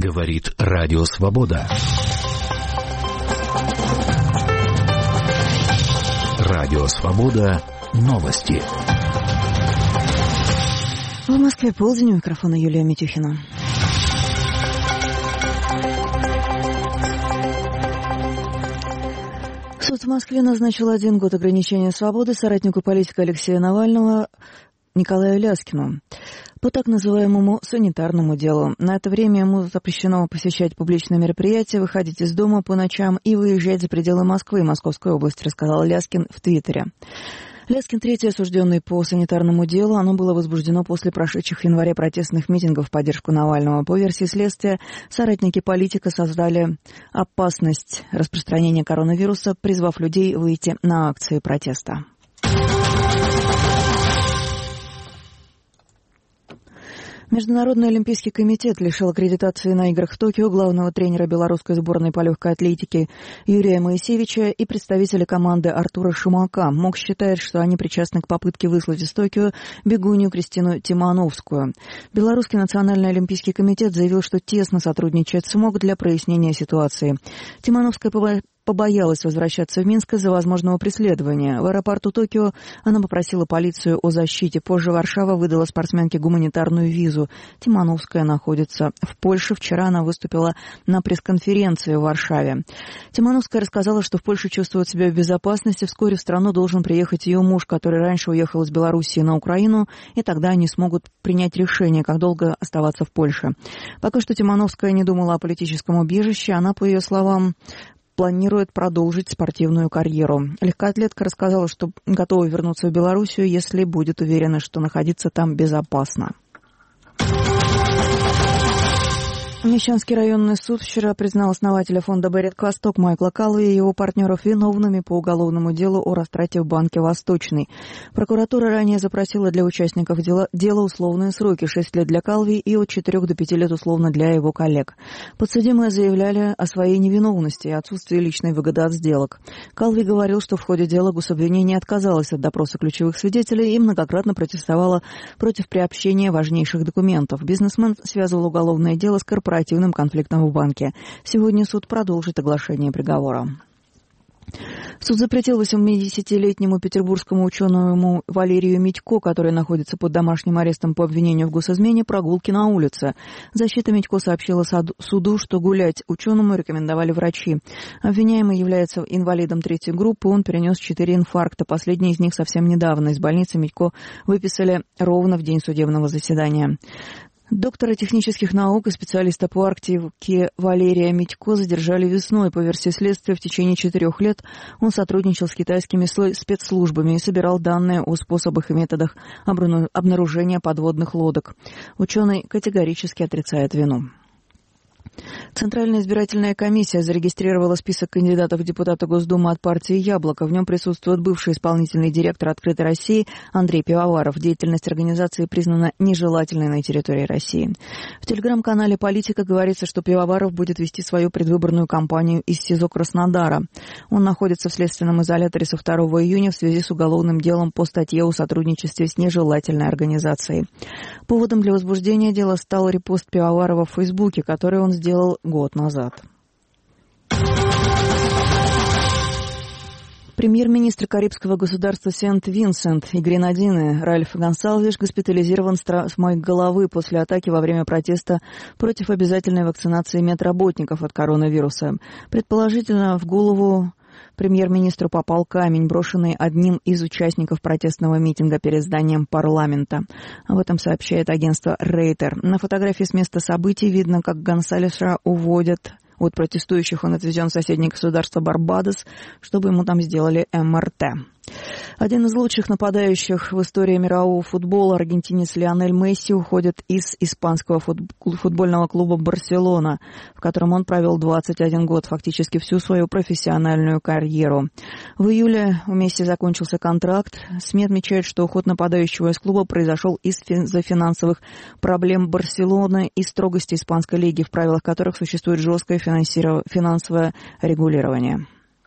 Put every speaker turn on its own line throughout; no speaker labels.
Говорит Радио Свобода. Радио Свобода. Новости.
В Москве полдень, у микрофона Юлия Митюхина. Суд в Москве назначил 1 год ограничения свободы соратнику политика Алексея Навального Николаю Ляскину по так называемому санитарному делу. На это время ему запрещено посещать публичные мероприятия, выходить из дома по ночам и выезжать за пределы Москвы и Московской области, рассказал Ляскин в Твиттере. Ляскин третий осужденный по санитарному делу. Оно было возбуждено после прошедших в январе протестных митингов в поддержку Навального. По версии следствия, соратники политика создали опасность распространения коронавируса, призвав людей выйти на акции протеста. Международный олимпийский комитет лишил аккредитации на играх в Токио главного тренера белорусской сборной по легкой атлетике Юрия Моисевича и представителя команды Артура Шумака. МОК считает, что они причастны к попытке выслать из Токио бегунью Кристину Тимановскую. Белорусский национальный олимпийский комитет заявил, что тесно сотрудничает с МОК для прояснения ситуации. Тимановская побоялась возвращаться в Минск из-за возможного преследования. В аэропорту Токио она попросила полицию о защите. Позже Варшава выдала спортсменке гуманитарную визу. Тимановская находится в Польше. Вчера она выступила на пресс-конференции в Варшаве. Тимановская рассказала, что в Польше чувствует себя в безопасности. Вскоре в страну должен приехать ее муж, который раньше уехал из Белоруссии на Украину, и тогда они смогут принять решение, как долго оставаться в Польше. Пока что Тимановская не думала о политическом убежище. Она, по ее словам, планирует продолжить спортивную карьеру. Легкоатлетка рассказала, что готова вернуться в Белоруссию, если будет уверена, что находиться там безопасно. Мещанский районный суд вчера признал основателя фонда «Берег Восток» Майкла Калви и его партнеров виновными по уголовному делу о растрате в банке «Восточный». Прокуратура ранее запросила для участников дела условные сроки — 6 лет для Калви и от 4 до 5 лет условно для его коллег. Подсудимые заявляли о своей невиновности и отсутствии личной выгоды от сделок. Калви говорил, что в ходе дела гособвинение отказалось от допроса ключевых свидетелей и многократно протестовало против приобщения важнейших документов. Бизнесмен связывал уголовное дело с корпоративным конфликтом в банке. Сегодня суд продолжит оглашение приговора. Суд запретил 80-летнему петербургскому ученому Валерию Митько, который находится под домашним арестом по обвинению в госизмене, прогулки на улице. Защита Митько сообщила суду, что гулять ученому рекомендовали врачи. Обвиняемый является инвалидом 3-й группы, он перенес 4 инфаркта. Последний из них совсем недавно. Из больницы Митько выписали ровно в день судебного заседания. Доктора технических наук и специалиста по Арктике Валерия Митько задержали весной. По версии следствия, в течение 4 лет он сотрудничал с китайскими спецслужбами и собирал данные о способах и методах обнаружения подводных лодок. Ученый категорически отрицает вину. Центральная избирательная комиссия зарегистрировала список кандидатов в депутаты Госдумы от партии «Яблоко». В нем присутствует бывший исполнительный директор «Открытой России» Андрей Пивоваров. Деятельность организации признана нежелательной на территории России. В телеграм-канале «Политика» говорится, что Пивоваров будет вести свою предвыборную кампанию из СИЗО Краснодара. Он находится в следственном изоляторе со 2 июня в связи с уголовным делом по статье о сотрудничестве с нежелательной организацией. Поводом для возбуждения дела стал репост Пивоварова в Фейсбуке, который он сделал год назад. Премьер-министр карибского государства Сент-Винсент и Гренадины Ральф Гонсалвеш госпитализирован с травмой головы после атаки во время протеста против обязательной вакцинации медработников от коронавируса. Предположительно, в голову премьер-министру попал камень, брошенный одним из участников протестного митинга перед зданием парламента. Об этом сообщает агентство Рейтер. На фотографии с места событий видно, как Гонсалеса уводят от протестующих. Он отвезен в соседнее государство Барбадос, чтобы ему там сделали МРТ. Один из лучших нападающих в истории мирового футбола, аргентинец Лионель Месси, уходит из испанского футбольного клуба «Барселона», в котором он провел 21 год, фактически всю свою профессиональную карьеру. В июле у Месси закончился контракт. СМИ отмечают, что уход нападающего из клуба произошел из-за финансовых проблем Барселоны и строгости испанской лиги, в правилах которых существует жесткое финансовое регулирование.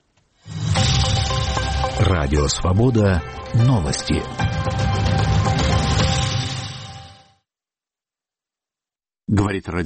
Радио Свобода. Новости. Говорит радио.